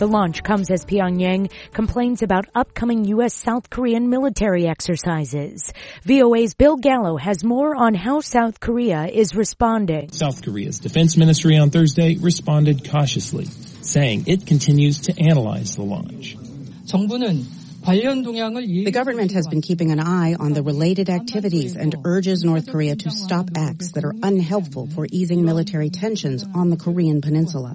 The launch comes as Pyongyang complains about upcoming U.S.-South Korean military exercises. VOA's Bill Gallo has more on how South Korea is responding. South Korea's defense ministry on Thursday responded cautiously, saying it continues to analyze the launch. The government has been keeping an eye on the related activities and urges North Korea to stop acts that are unhelpful for easing military tensions on the Korean peninsula.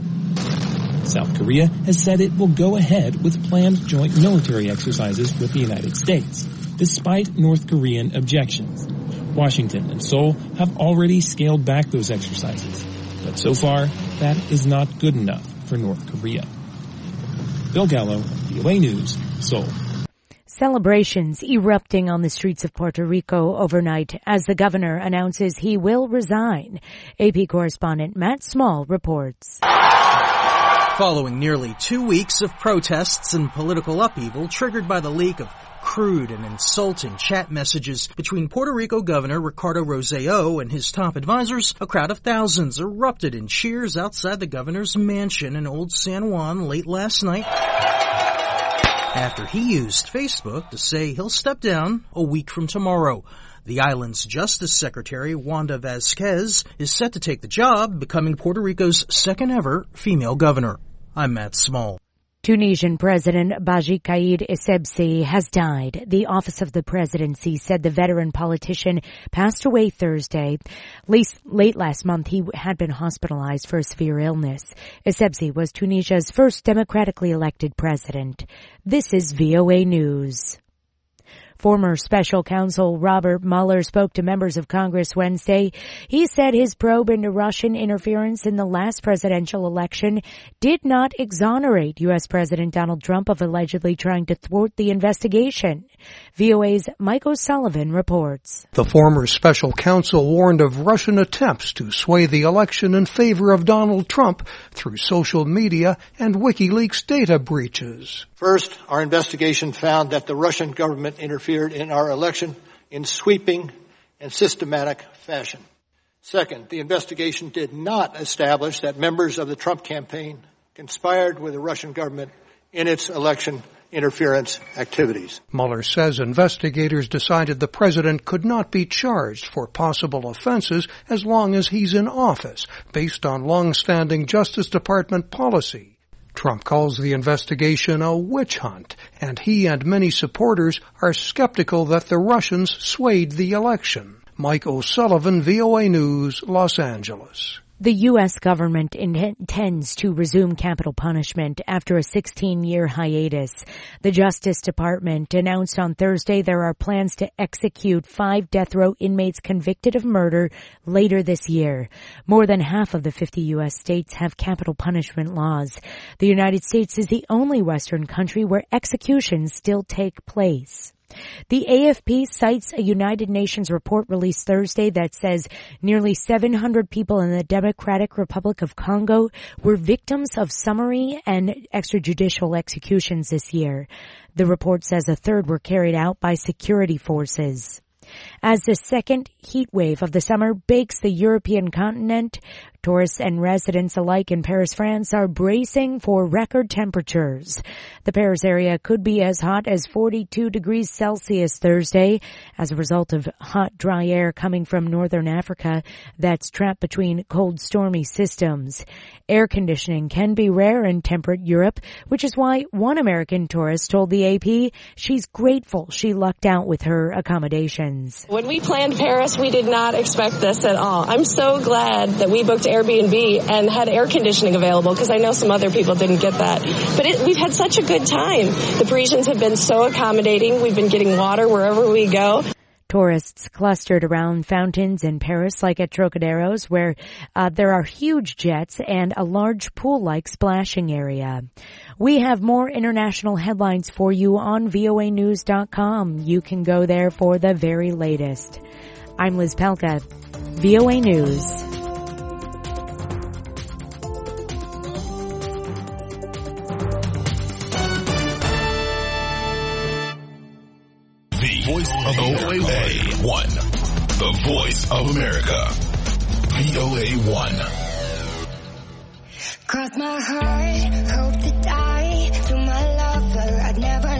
South Korea has said it will go ahead with planned joint military exercises with the United States, despite North Korean objections. Washington and Seoul have already scaled back those exercises, but so far, that is not good enough for North Korea. Bill Gallo, VOA News, Seoul. Celebrations erupting on the streets of Puerto Rico overnight as the governor announces he will resign. AP correspondent Matt Small reports. Following nearly 2 weeks of protests and political upheaval triggered by the leak of crude and insulting chat messages between Puerto Rico Governor Ricardo Rosselló and his top advisors, a crowd of thousands erupted in cheers outside the governor's mansion in Old San Juan late last night after he used Facebook to say he'll step down a week from tomorrow. The island's Justice Secretary, Wanda Vazquez, is set to take the job, becoming Puerto Rico's second ever female governor. I'm Matt Small. Tunisian President Beji Caid Essebsi has died. The Office of the Presidency said the veteran politician passed away Thursday. Late last month, he had been hospitalized for a severe illness. Essebsi was Tunisia's first democratically elected president. This is VOA News. Former special counsel Robert Mueller spoke to members of Congress Wednesday. He said his probe into Russian interference in the last presidential election did not exonerate U.S. President Donald Trump of allegedly trying to thwart the investigation. VOA's Mike O'Sullivan reports. The former special counsel warned of Russian attempts to sway the election in favor of Donald Trump through social media and WikiLeaks data breaches. First, our investigation found that the Russian government interfered in our election in sweeping and systematic fashion. Second, the investigation did not establish that members of the Trump campaign conspired with the Russian government in its election interference activities. Mueller says investigators decided the president could not be charged for possible offenses as long as he's in office, based on long-standing Justice Department policy. Trump calls the investigation a witch hunt, and he and many supporters are skeptical that the Russians swayed the election. Mike O'Sullivan, VOA News, Los Angeles. The U.S. government intends to resume capital punishment after a 16-year hiatus. The Justice Department announced on Thursday there are plans to execute 5 death row inmates convicted of murder later this year. More than half of the 50 U.S. states have capital punishment laws. The United States is the only Western country where executions still take place. The AFP cites a United Nations report released Thursday that says nearly 700 people in the Democratic Republic of Congo were victims of summary and extrajudicial executions this year. The report says a third were carried out by security forces. As the second heat wave of the summer bakes the European continent, tourists and residents alike in Paris, France are bracing for record temperatures. The Paris area could be as hot as 42 degrees Celsius Thursday as a result of hot, dry air coming from northern Africa that's trapped between cold, stormy systems. Air conditioning can be rare in temperate Europe, which is why one American tourist told the AP she's grateful she lucked out with her accommodations. When we planned Paris, we did not expect this at all. I'm so glad that we booked Airbnb and had air conditioning available because I know some other people didn't get that. But we've had such a good time. The Parisians have been so accommodating. We've been getting water wherever we go. Tourists clustered around fountains in Paris, like at Trocaderos, where there are huge jets and a large pool-like splashing area. We have more international headlines for you on voanews.com. You can go there for the very latest. I'm Liz Pelka, VOA News. Voice of VOA 1. The voice of America. VOA 1. Cross my heart, hope that never